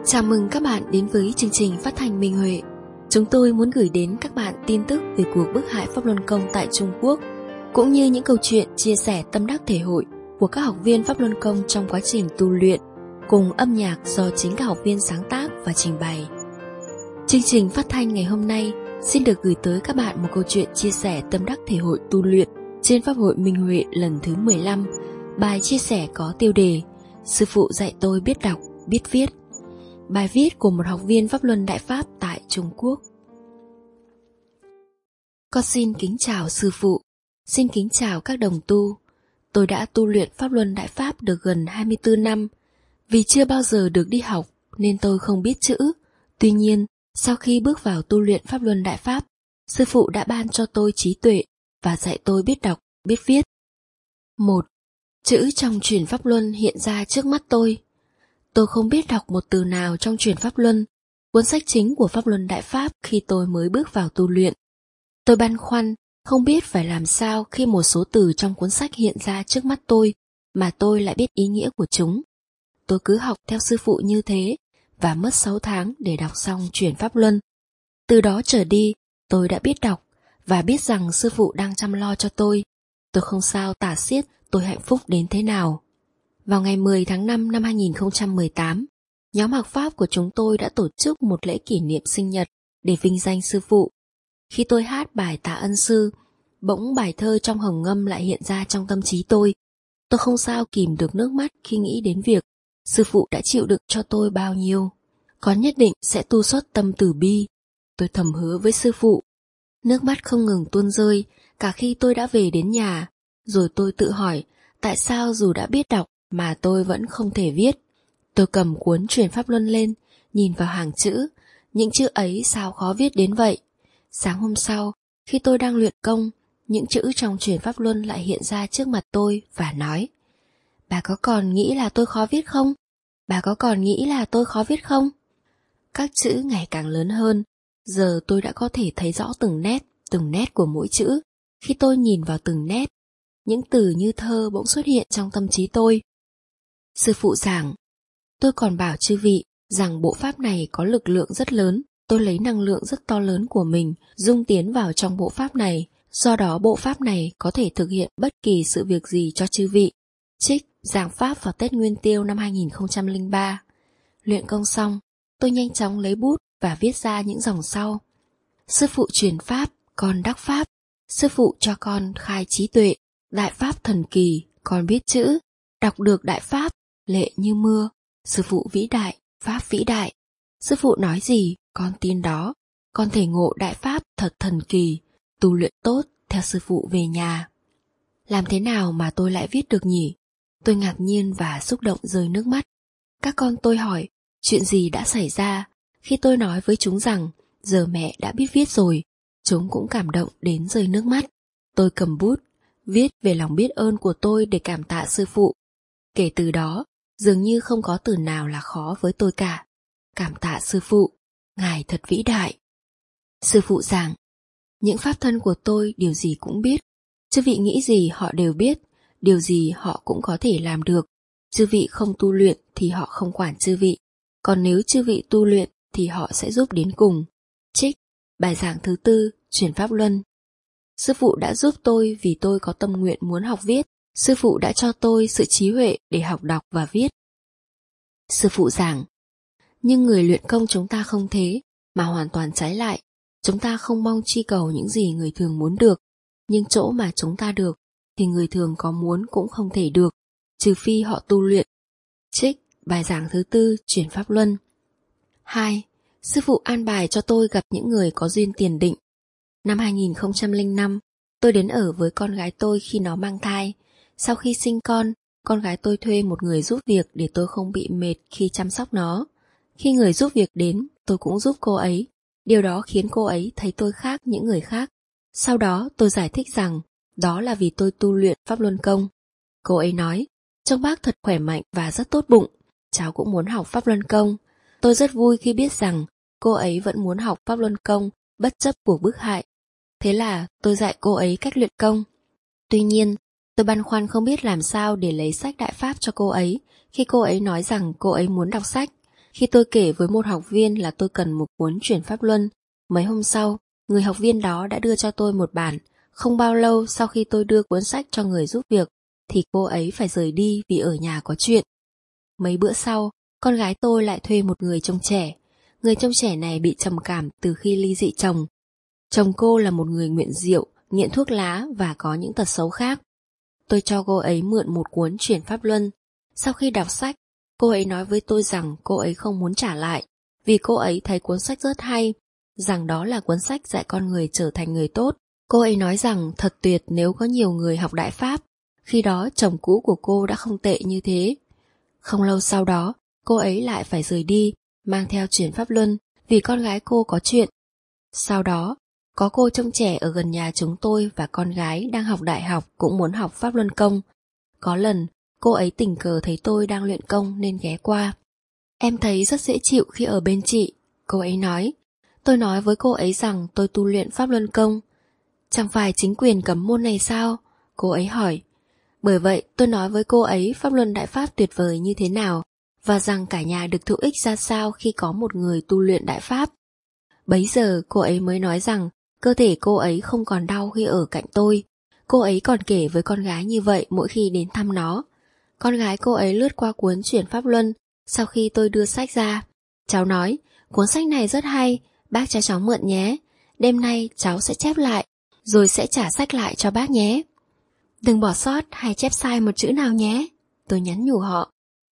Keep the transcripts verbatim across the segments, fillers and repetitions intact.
Chào mừng các bạn đến với chương trình phát thanh Minh Huệ. Chúng tôi muốn gửi đến các bạn tin tức về cuộc bức hại Pháp Luân Công tại Trung Quốc, cũng như những câu chuyện chia sẻ tâm đắc thể hội của các học viên Pháp Luân Công trong quá trình tu luyện, cùng âm nhạc do chính các học viên sáng tác và trình bày. Chương trình phát thanh ngày hôm nay xin được gửi tới các bạn một câu chuyện chia sẻ tâm đắc thể hội tu luyện trên Pháp hội Minh Huệ lần thứ mười lăm. Bài chia sẻ có tiêu đề Sư phụ dạy tôi biết đọc, biết viết. Bài viết của một học viên Pháp Luân Đại Pháp tại Trung Quốc. Con xin kính chào sư phụ, xin kính chào các đồng tu. Tôi đã tu luyện Pháp Luân Đại Pháp được gần hai mươi tư năm. Vì chưa bao giờ được đi học nên tôi không biết chữ. Tuy nhiên, sau khi bước vào tu luyện Pháp Luân Đại Pháp, sư phụ đã ban cho tôi trí tuệ và dạy tôi biết đọc, biết viết. Một. Chữ trong truyền Pháp Luân hiện ra trước mắt tôi. Tôi không biết đọc một từ nào trong truyền Pháp Luân, cuốn sách chính của Pháp Luân Đại Pháp khi tôi mới bước vào tu luyện. Tôi băn khoăn, không biết phải làm sao khi một số từ trong cuốn sách hiện ra trước mắt tôi, mà tôi lại biết ý nghĩa của chúng. Tôi cứ học theo sư phụ như thế, và mất sáu tháng để đọc xong truyền Pháp Luân. Từ đó trở đi, tôi đã biết đọc, và biết rằng sư phụ đang chăm lo cho tôi. Tôi không sao tả xiết tôi hạnh phúc đến thế nào. Vào ngày mười tháng năm năm hai nghìn không trăm mười tám, nhóm học Pháp của chúng tôi đã tổ chức một lễ kỷ niệm sinh nhật để vinh danh sư phụ. Khi tôi hát bài tạ ân sư, bỗng bài thơ trong hồng ngâm lại hiện ra trong tâm trí tôi. Tôi không sao kìm được nước mắt khi nghĩ đến việc sư phụ đã chịu đựng cho tôi bao nhiêu. Con nhất định sẽ tu xuất tâm từ bi. Tôi thầm hứa với sư phụ. Nước mắt không ngừng tuôn rơi cả khi tôi đã về đến nhà. Rồi tôi tự hỏi tại sao dù đã biết đọc mà tôi vẫn không thể viết. Tôi cầm cuốn truyền Pháp Luân lên, nhìn vào hàng chữ. Những chữ ấy sao khó viết đến vậy. Sáng hôm sau, khi tôi đang luyện công, những chữ trong truyền Pháp Luân lại hiện ra trước mặt tôi và nói: Bà có còn nghĩ là tôi khó viết không? Bà có còn nghĩ là tôi khó viết không? Các chữ ngày càng lớn hơn. Giờ tôi đã có thể thấy rõ từng nét, từng nét của mỗi chữ. Khi tôi nhìn vào từng nét, những từ như thơ bỗng xuất hiện trong tâm trí tôi. Sư phụ giảng, tôi còn bảo chư vị rằng bộ pháp này có lực lượng rất lớn. Tôi lấy năng lượng rất to lớn của mình dung tiến vào trong bộ pháp này. Do đó bộ pháp này có thể thực hiện bất kỳ sự việc gì cho chư vị. Trích giảng pháp vào Tết Nguyên Tiêu năm hai nghìn không trăm lẻ ba. Luyện công xong, tôi nhanh chóng lấy bút và viết ra những dòng sau. Sư phụ truyền pháp, con đắc pháp. Sư phụ cho con khai trí tuệ. Đại pháp thần kỳ, con biết chữ. Đọc được đại pháp, lệ như mưa. Sư phụ vĩ đại, pháp vĩ đại. Sư phụ nói gì, con tin đó. Con thể ngộ đại pháp thật thần kỳ. Tu luyện tốt, theo sư phụ về nhà. Làm thế nào mà tôi lại viết được nhỉ? Tôi ngạc nhiên và xúc động rơi nước mắt. Các con tôi hỏi, chuyện gì đã xảy ra? Khi tôi nói với chúng rằng, giờ mẹ đã biết viết rồi, chúng cũng cảm động đến rơi nước mắt. Tôi cầm bút, viết về lòng biết ơn của tôi để cảm tạ sư phụ. Kể từ đó, dường như không có từ nào là khó với tôi cả. Cảm tạ sư phụ, ngài thật vĩ đại. Sư phụ giảng, những pháp thân của tôi điều gì cũng biết. Chư vị nghĩ gì họ đều biết, điều gì họ cũng có thể làm được. Chư vị không tu luyện thì họ không quản chư vị, còn nếu chư vị tu luyện thì họ sẽ giúp đến cùng. Trích bài giảng thứ tư, truyền Pháp Luân. Sư phụ đã giúp tôi vì tôi có tâm nguyện muốn học viết. Sư phụ đã cho tôi sự trí huệ để học đọc và viết. Sư phụ giảng, nhưng người luyện công chúng ta không thế, mà hoàn toàn trái lại. Chúng ta không mong truy cầu những gì người thường muốn được, nhưng chỗ mà chúng ta được thì người thường có muốn cũng không thể được, trừ phi họ tu luyện. Trích bài giảng thứ tư, truyền Pháp Luân. Hai. Sư phụ an bài cho tôi gặp những người có duyên tiền định. Năm hai nghìn không trăm lẻ năm, tôi đến ở với con gái tôi khi nó mang thai. Sau khi sinh con, con gái tôi thuê một người giúp việc để tôi không bị mệt khi chăm sóc nó. Khi người giúp việc đến, tôi cũng giúp cô ấy. Điều đó khiến cô ấy thấy tôi khác những người khác. Sau đó tôi giải thích rằng đó là vì tôi tu luyện Pháp Luân Công. Cô ấy nói, trông bác thật khỏe mạnh và rất tốt bụng, cháu cũng muốn học Pháp Luân Công. Tôi rất vui khi biết rằng cô ấy vẫn muốn học Pháp Luân Công bất chấp cuộc bức hại. Thế là tôi dạy cô ấy cách luyện công. Tuy nhiên, tôi băn khoăn không biết làm sao để lấy sách Đại Pháp cho cô ấy khi cô ấy nói rằng cô ấy muốn đọc sách. Khi tôi kể với một học viên là tôi cần một cuốn chuyển pháp luân, mấy hôm sau, người học viên đó đã đưa cho tôi một bản. Không bao lâu sau khi tôi đưa cuốn sách cho người giúp việc, thì cô ấy phải rời đi vì ở nhà có chuyện. Mấy bữa sau, con gái tôi lại thuê một người trông trẻ. Người trông trẻ này bị trầm cảm từ khi ly dị chồng. Chồng cô là một người nghiện rượu, nghiện thuốc lá và có những tật xấu khác. Tôi cho cô ấy mượn một cuốn chuyển pháp luân. Sau khi đọc sách, cô ấy nói với tôi rằng cô ấy không muốn trả lại, vì cô ấy thấy cuốn sách rất hay, rằng đó là cuốn sách dạy con người trở thành người tốt. Cô ấy nói rằng thật tuyệt nếu có nhiều người học Đại Pháp, khi đó chồng cũ của cô đã không tệ như thế. Không lâu sau đó, cô ấy lại phải rời đi, mang theo chuyển pháp luân, vì con gái cô có chuyện. Sau đó, có cô trông trẻ ở gần nhà chúng tôi và con gái đang học đại học cũng muốn học pháp luân công. Có lần, cô ấy tình cờ thấy tôi đang luyện công nên ghé qua. Em thấy rất dễ chịu khi ở bên chị, cô ấy nói. Tôi nói với cô ấy rằng tôi tu luyện pháp luân công. Chẳng phải chính quyền cấm môn này sao? Cô ấy hỏi. Bởi vậy tôi nói với cô ấy pháp luân đại pháp tuyệt vời như thế nào, và rằng cả nhà được thụ ích ra sao khi có một người tu luyện đại pháp. Bấy giờ cô ấy mới nói rằng cơ thể cô ấy không còn đau khi ở cạnh tôi. Cô ấy còn kể với con gái như vậy mỗi khi đến thăm nó. Con gái cô ấy lướt qua cuốn chuyển pháp luân sau khi tôi đưa sách ra. Cháu nói, cuốn sách này rất hay, bác cho cháu mượn nhé. Đêm nay cháu sẽ chép lại, rồi sẽ trả sách lại cho bác nhé. Đừng bỏ sót hay chép sai một chữ nào nhé, tôi nhắn nhủ họ.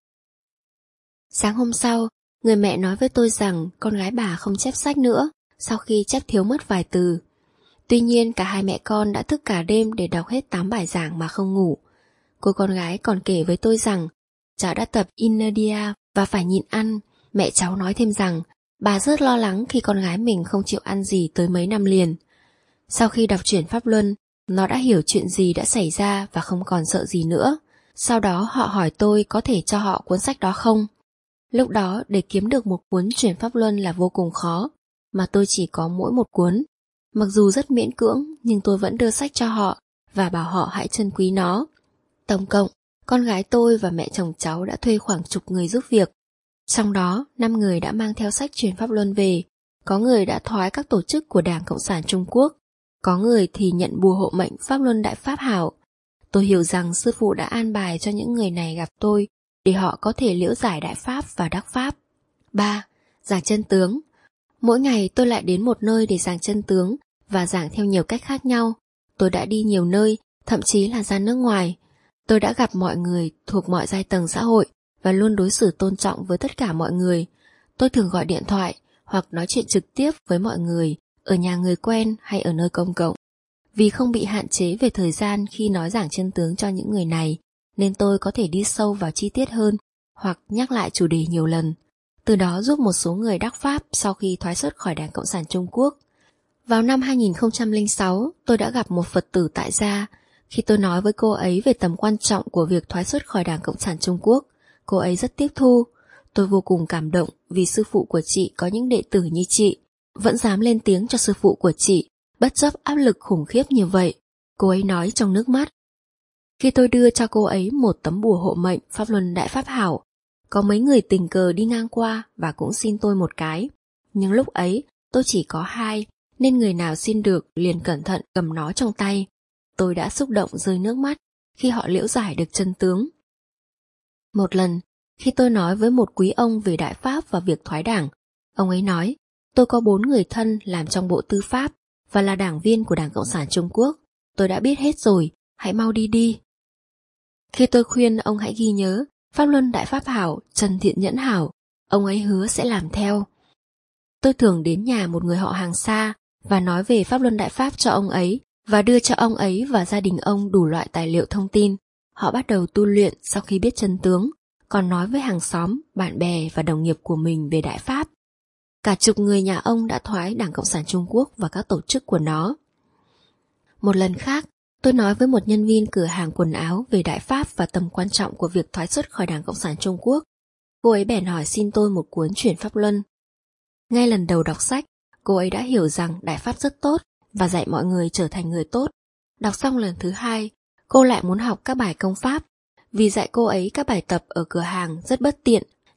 Sáng hôm sau, người mẹ nói với tôi rằng con gái bà không chép sách nữa sau khi chép thiếu mất vài từ. Tuy nhiên cả hai mẹ con đã thức cả đêm để đọc hết tám bài giảng mà không ngủ. Cô con gái còn kể với tôi rằng cháu đã tập Innerdia và phải nhịn ăn. Mẹ cháu nói thêm rằng bà rất lo lắng khi con gái mình không chịu ăn gì tới mấy năm liền. Sau khi đọc chuyển pháp luân, nó đã hiểu chuyện gì đã xảy ra và không còn sợ gì nữa. Sau đó họ hỏi tôi có thể cho họ cuốn sách đó không. Lúc đó để kiếm được một cuốn chuyển pháp luân là vô cùng khó, mà tôi chỉ có mỗi một cuốn. Mặc dù rất miễn cưỡng nhưng tôi vẫn đưa sách cho họ và bảo họ hãy trân quý nó. Tổng cộng, con gái tôi và mẹ chồng cháu đã thuê khoảng chục người giúp việc. Trong đó, năm người đã mang theo sách chuyển pháp luân về. Có người đã thoái các tổ chức của Đảng Cộng sản Trung Quốc. Có người thì nhận bùa hộ mệnh pháp luân đại pháp hảo. Tôi hiểu rằng sư phụ đã an bài cho những người này gặp tôi để họ có thể liễu giải đại pháp và đắc pháp. ba. Giảng chân tướng. Mỗi ngày tôi lại đến một nơi để giảng chân tướng và giảng theo nhiều cách khác nhau. Tôi đã đi nhiều nơi, thậm chí là ra nước ngoài. Tôi đã gặp mọi người thuộc mọi giai tầng xã hội và luôn đối xử tôn trọng với tất cả mọi người. Tôi thường gọi điện thoại hoặc nói chuyện trực tiếp với mọi người ở nhà người quen hay ở nơi công cộng. Vì không bị hạn chế về thời gian khi nói giảng chân tướng cho những người này, nên tôi có thể đi sâu vào chi tiết hơn hoặc nhắc lại chủ đề nhiều lần. Từ đó giúp một số người đắc pháp sau khi thoái xuất khỏi Đảng Cộng sản Trung Quốc. Vào năm hai nghìn không trăm lẻ sáu, tôi đã gặp một Phật tử tại gia. Khi tôi nói với cô ấy về tầm quan trọng của việc thoái xuất khỏi Đảng Cộng sản Trung Quốc, cô ấy rất tiếp thu. Tôi vô cùng cảm động vì sư phụ của chị có những đệ tử như chị, vẫn dám lên tiếng cho sư phụ của chị, bất chấp áp lực khủng khiếp như vậy, cô ấy nói trong nước mắt. Khi tôi đưa cho cô ấy một tấm bùa hộ mệnh pháp luân đại pháp hảo, có mấy người tình cờ đi ngang qua và cũng xin tôi một cái. Nhưng lúc ấy tôi chỉ có hai, nên người nào xin được liền cẩn thận cầm nó trong tay. Tôi đã xúc động rơi nước mắt khi họ liễu giải được chân tướng. Một lần, khi tôi nói với một quý ông về đại pháp và việc thoái đảng, ông ấy nói, tôi có bốn người thân làm trong bộ tư pháp và là đảng viên của Đảng Cộng sản Trung Quốc. Tôi đã biết hết rồi, hãy mau đi đi. Khi tôi khuyên ông hãy ghi nhớ pháp luân đại pháp hảo, Trần Thiện Nhẫn hảo, ông ấy hứa sẽ làm theo. Tôi thường đến nhà một người họ hàng xa và nói về pháp luân đại pháp cho ông ấy và đưa cho ông ấy và gia đình ông đủ loại tài liệu thông tin. Họ bắt đầu tu luyện sau khi biết chân tướng, còn nói với hàng xóm, bạn bè và đồng nghiệp của mình về đại pháp. Cả chục người nhà ông đã thoái Đảng Cộng sản Trung Quốc và các tổ chức của nó. Một lần khác, tôi nói với một nhân viên cửa hàng quần áo về đại pháp và tầm quan trọng của việc thoái xuất khỏi Đảng Cộng sản Trung Quốc. Cô ấy bèn hỏi xin tôi một cuốn chuyển pháp luân. Ngay lần đầu đọc sách, cô ấy đã hiểu rằng đại pháp rất tốt và dạy mọi người trở thành người tốt. Đọc xong lần thứ hai, cô lại muốn học các bài công pháp. Vì dạy cô ấy các bài tập ở cửa hàng rất bất tiện,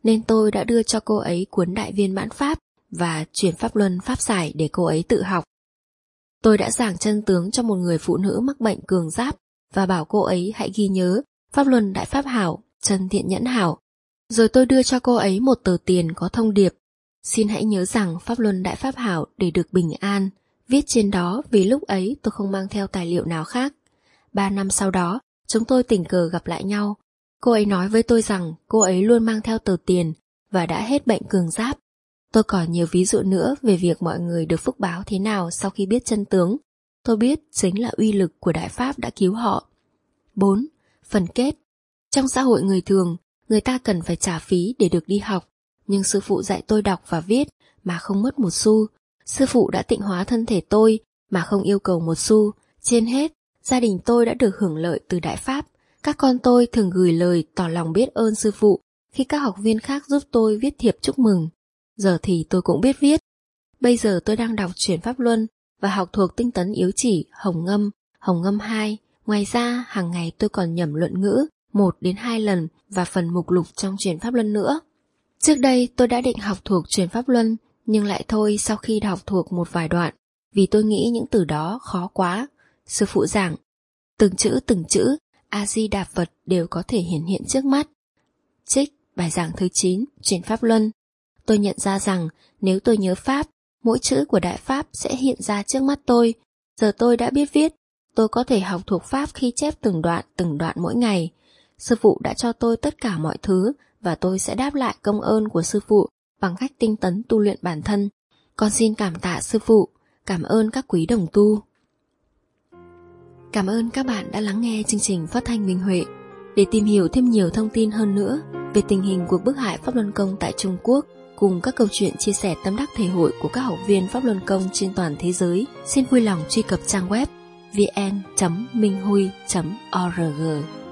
nên tôi đã đưa cho cô ấy cuốn Đại Viên Mãn Pháp và Chuyển Pháp Luân Pháp Giải để cô ấy tự học. Tôi đã giảng chân tướng cho một người phụ nữ mắc bệnh cường giáp và bảo cô ấy hãy ghi nhớ Pháp Luân Đại Pháp Hảo, Chân Thiện Nhẫn Hảo. Rồi tôi đưa cho cô ấy một tờ tiền có thông điệp: xin hãy nhớ rằng Pháp Luân Đại Pháp Hảo để được bình an. Viết trên đó vì lúc ấy tôi không mang theo tài liệu nào khác. Ba năm sau đó, chúng tôi tình cờ gặp lại nhau. Cô ấy nói với tôi rằng cô ấy luôn mang theo tờ tiền và đã hết bệnh cường giáp. Tôi còn nhiều ví dụ nữa về việc mọi người được phúc báo thế nào sau khi biết chân tướng. Tôi biết chính là uy lực của Đại Pháp đã cứu họ. bốn. Phần kết. Trong xã hội người thường, người ta cần phải trả phí để được đi học. Nhưng sư phụ dạy tôi đọc và viết mà không mất một xu. Sư phụ đã tịnh hóa thân thể tôi mà không yêu cầu một xu. Trên hết, gia đình tôi đã được hưởng lợi từ Đại Pháp. Các con tôi thường gửi lời tỏ lòng biết ơn sư phụ khi các học viên khác giúp tôi viết thiệp chúc mừng. Giờ thì tôi cũng biết viết. Bây giờ tôi đang đọc Chuyển Pháp Luân và học thuộc tinh tấn yếu chỉ Hồng Ngâm, Hồng Ngâm hai. Ngoài ra, hàng ngày tôi còn nhẩm luận ngữ một đến hai lần và phần mục lục trong Chuyển Pháp Luân nữa. Trước đây tôi đã định học thuộc Chuyển Pháp Luân, nhưng lại thôi sau khi học thuộc một vài đoạn, vì tôi nghĩ những từ đó khó quá. Sư phụ giảng, từng chữ từng chữ, A-di-đà Phật đều có thể hiển hiện trước mắt. Trích bài giảng thứ chín, Chuyển Pháp Luân. Tôi nhận ra rằng nếu tôi nhớ Pháp, mỗi chữ của Đại Pháp sẽ hiện ra trước mắt tôi. Giờ tôi đã biết viết, tôi có thể học thuộc Pháp khi chép từng đoạn từng đoạn mỗi ngày. Sư phụ đã cho tôi tất cả mọi thứ và tôi sẽ đáp lại công ơn của sư phụ bằng cách tinh tấn tu luyện bản thân. Con xin cảm tạ sư phụ, cảm ơn các quý đồng tu. Cảm ơn các bạn đã lắng nghe chương trình phát thanh Minh Huệ. Để tìm hiểu thêm nhiều thông tin hơn nữa về tình hình cuộc bức hại Pháp Luân Công tại Trung Quốc, cùng các câu chuyện chia sẻ tâm đắc thể hội của các học viên Pháp Luân Công trên toàn thế giới, xin vui lòng truy cập trang web vê en chấm minh hui chấm o r g.